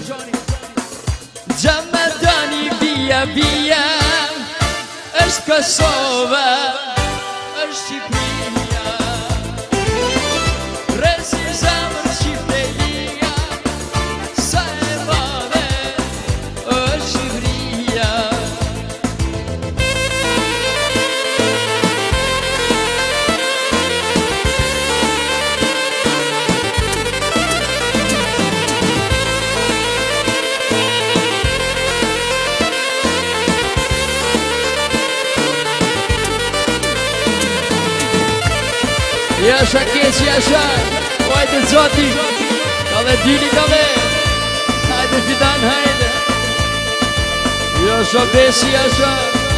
Gjamëtani bia bia është Kosova, është Shqipëria. Rësi zamër Shqipëria, sa e madhe është Shqipëria. Jasha keq, jasha, hajde zoti, ka dhe dini ka dhe, hajde fidan, hajde. Jasha besi, jasha.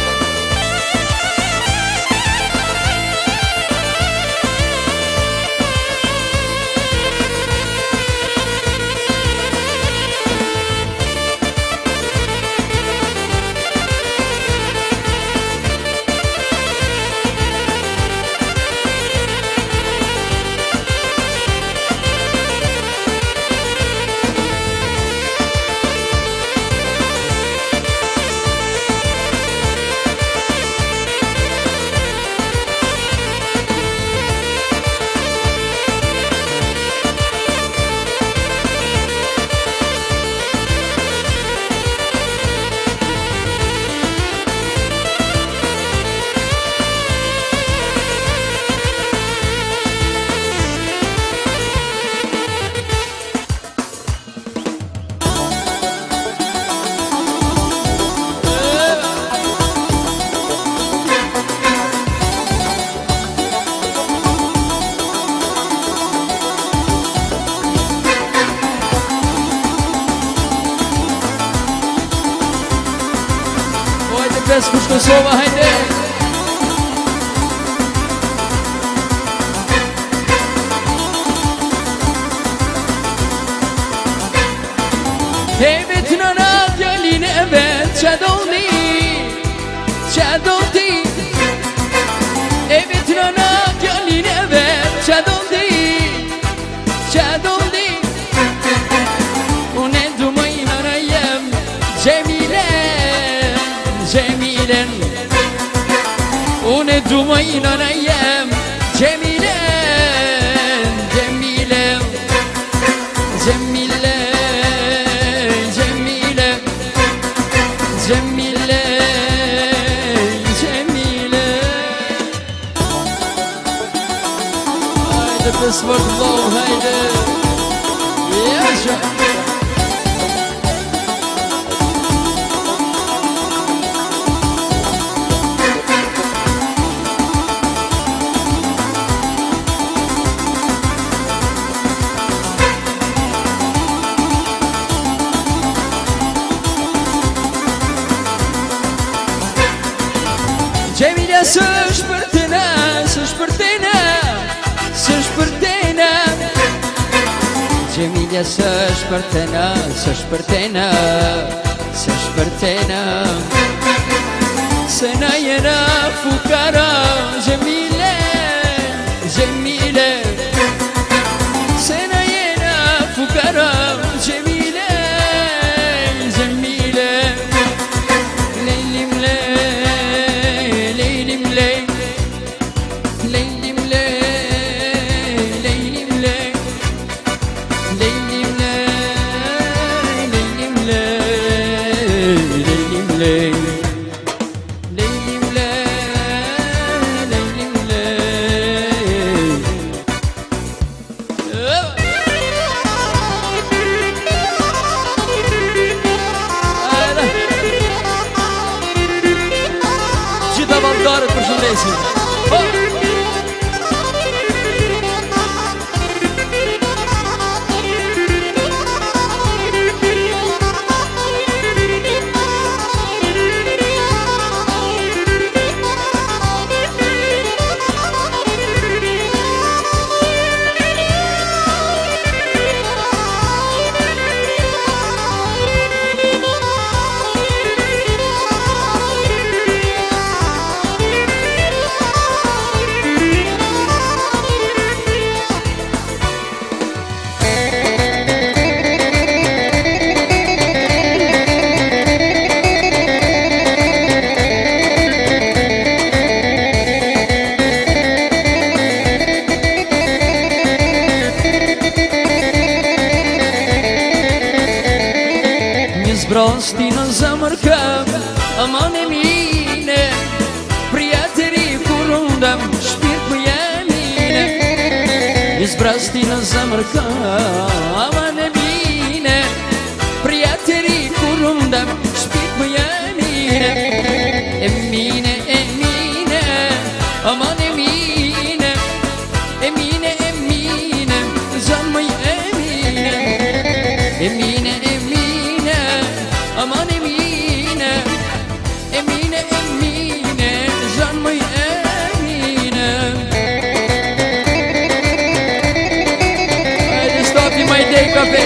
Best kush Kosova, hajde. Hej vet nëna djalin e vet, qa do ni, qa do ti. Hej vet nëna djalin e vet, qa do ti, qa do ti. Unë e du më i nëna jem, Gjemilen, Gjemilen. Unë e du më i nëna jem, Gjemilen, Gjemilen, Gjemilen, Gjemilen, Gjemilen, Gjemilen. Hajde pes vërë vloh, hajde. Jasha. Gjemilja së shpërtena, së shpërtena, së shpërtena. Gjemilja së shpërtena, së shpërtena, së shpërtena. Se na jena fukara, Gjemile, Gjemile. Se na jena fukara, Gjemile, Gjemile. Lejlim lej, lejlim lej, lejlim lej, lejlim lej, lejlim lej, lejlim lej, lejlim lej, lejlim lej, lejlim lej. Gjitha valdarët përshëndesin. zbrosti në zemër këm Aman e mine Prieteri kur undëm Shpirt më jemine Zbrosti në zemër këm Aman e mine Prieteri kur undëm Shpirt më jemine Emine, emine Aman e mine Emine, emine Zën më jemine Emine, emine Aman emine Emine, emine Zën më jemine Hajde stopi my day cafe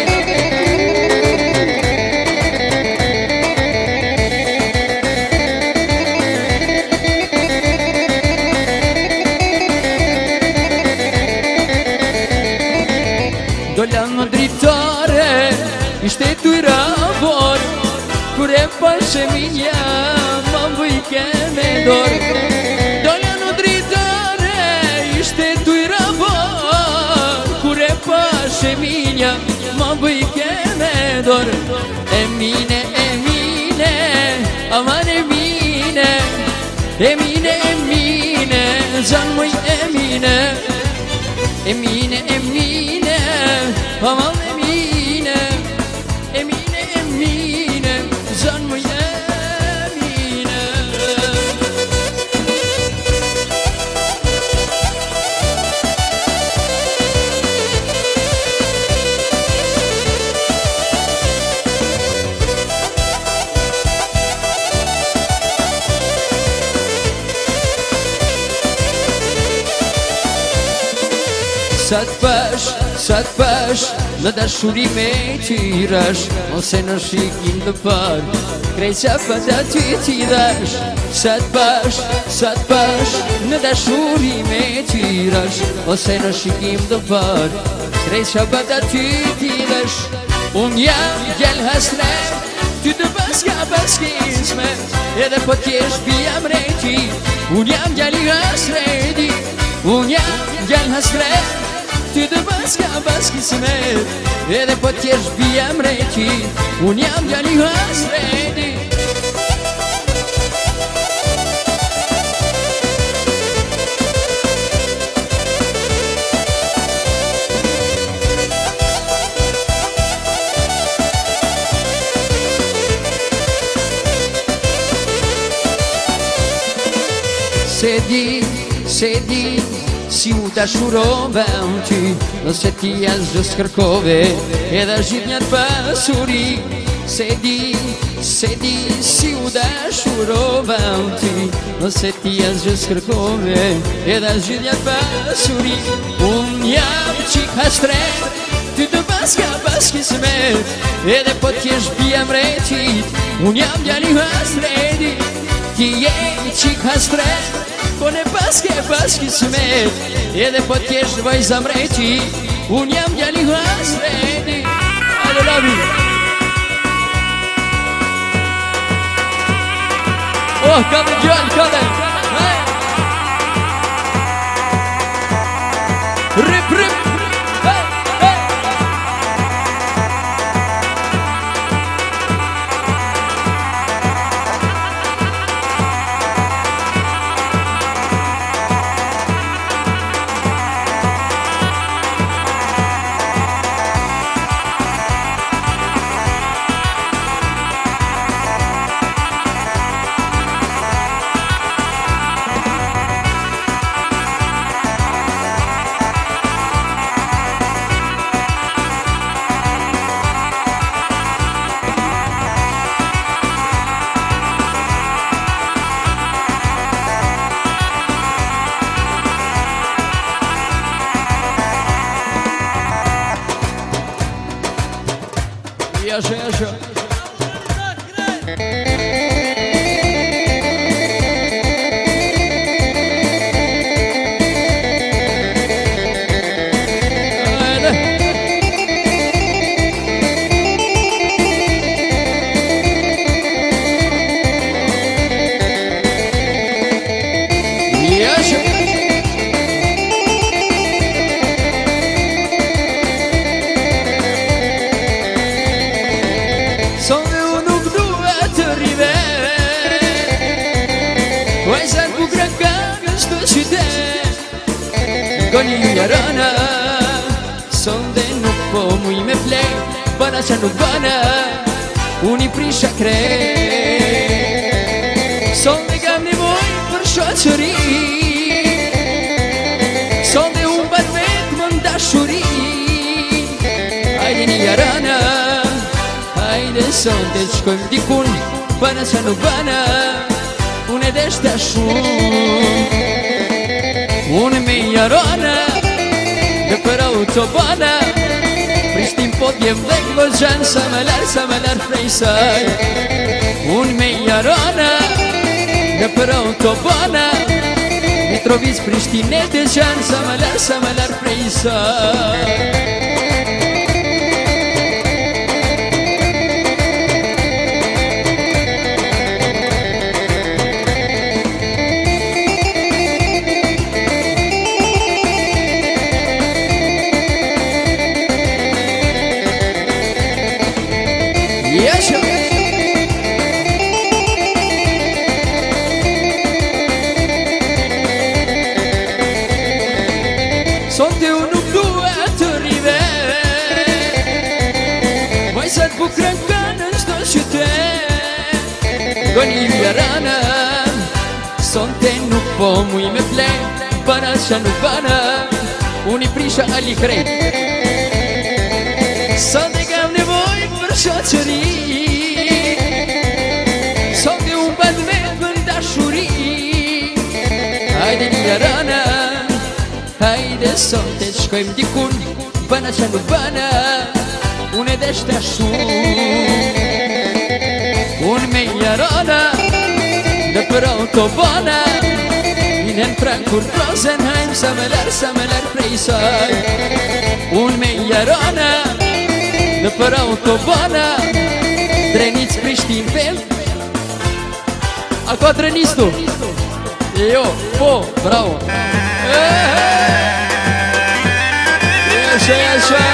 Dolla në dritare Ishte tu i rabor Kur e pashe minja Ma bëjke me dor Dolla në dritare Ishte tu i rabor Kur e pashe minja Ma bëjke me dor Emine, emine Aman emine Emine, emine Zan mëj emine Emine, emine Aman emine Emine, emine Zën më jemine Sa t'pash Në dashuri me ty rash Ose në shikim të par Krejt qa fata ty t'i dash Sa t'pash Në dashuri me ty rash Ose në shikim të par Krejt qa fata ty t'i dash Unë jam gjell hasret Ty të paska paskisme Edhe po t'jesh bia mreti Unë jam gjell i hasreti Unë jam gjell hasret Ty të paska paskisme Edhe po t'jesh bia mreti Unë jam gjali hasreti Se di Si u dashurove unë ty Nëse ti as gjës kërkove Edhe gjithë një të pasuri Se di Si u dashurove unë ty Nëse ti as gjës kërkove Edhe gjithë një të pasuri Unë jam qik hasret Ty të paska paskismet Edhe po t'jesh bia mretit Unë jam gjali hasreti Ti je qik hasret Po ne paske paskismet Edhe po t'jesh vajza mreti Unë jam gjali hasreti Hajde labi Oh, ka dhe gjall, ka dhe Rip, rip Yaşa Son një rëna sonde nuk po muj me plej bana që nuk bana unë i prisha krejt sonde kam nevoj për shoqëri sonde unë bat vetë më ndashuri hajde një rëna hajde sonde të shkojmë dikun bana që nuk bana unë e deshta shumë unë me jarona në për autobana Prishtin po t'jem dhe këllëgjan sa më larë prej saj unë me jarona në për autobana Mitrovic Prishtin e të gjan sa më larë prej saj Sonte unë nuk duhe të rive Vajzat bukrën kanë në qdo qytet Goni vjerana Sonte nuk po muj me plej Bana që nuk bana Unë i prisha ali krejt Sonte kam nevoj për shoqëri Sonte unë bat vetë për dashuri Hajde vjerana Hajde sonte të shkojmë dikun Bana që nuk bana Unë e deshta shumë Unë me jarona Në për autobana Inen Frankfurt Rosenheim Sa më larë prej saj Unë me jarona Në për autobana Drenic Prishtin vel A ka drenic tu? Jo, po, bravo Jasha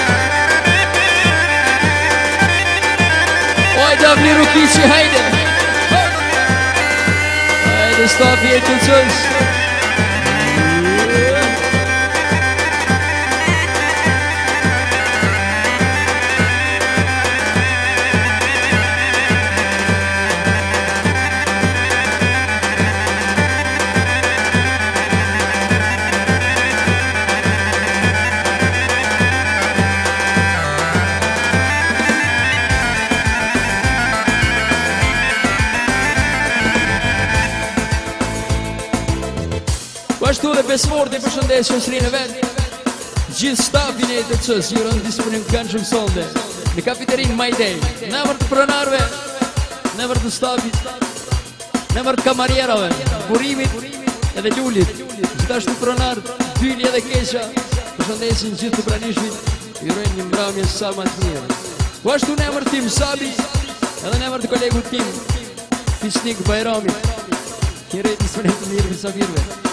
Hajde avni Rukici, hajde Hajde stafi e të cëns Ashtu dhe besvorti përshëndes qësrinë vetë Gjithë stafin e të cës Jurën disponim kanë shumë sonde Në kafeterin Majdej Në emër të pronarve Në emër të stafit Në emër të kamarjerave Burimit edhe Lullit Gjithashtu pronar Dyli edhe Keqa Përshëndesin gjithë të pranishmit Jurën një mbramje sa ma të mirë Po ashtu në emër tim Sabi Edhe në emër të kolegu tim Fisnik Bajrami Kire disponim të mirë për sabirve